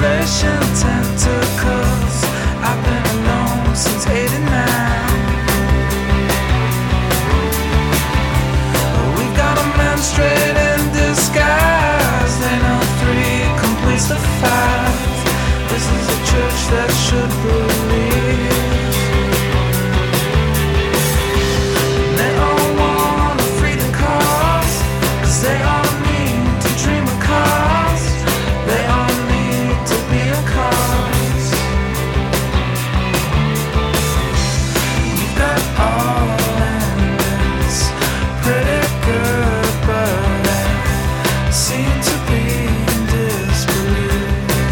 isolation tentacles. I've been alone since '89. We've got a man straight in disguise. They know 3 completes the 5. This is a church that should believe. They all want a freedom cause, 'cause they all need to dream a cause. They all need to be a cause. You've got all and it's pretty good, but they seem to be in disbelief.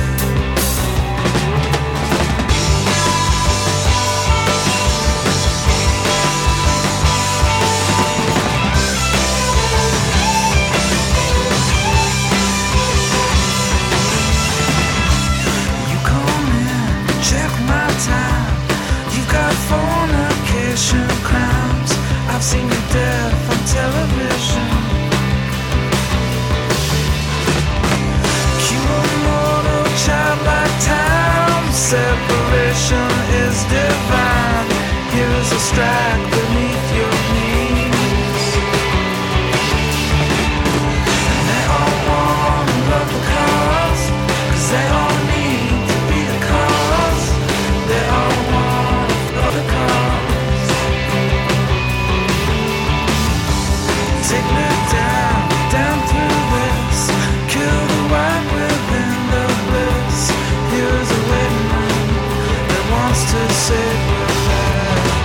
You come in, check my time. You've got fornication crimes. I've seen your death on television. Cue a mortal childlike time. Separation is divine. Here's a strike beneath your knees. And they all want to love the cause, 'cause they all need to be the cause. They all want to love the cause. Take me down, down through this. Kill the white within the bliss. Here's a waiting room that wants to say goodbye.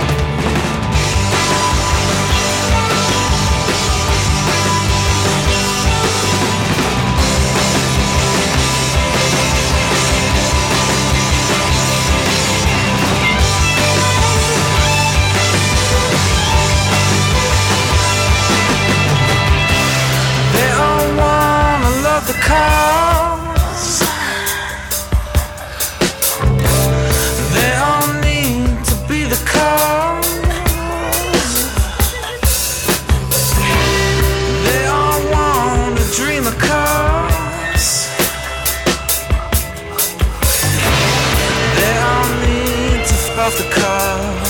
They all wanna love the cause. They all need to be the cause. They all wanna dream a cause. They all need to fuck the cause.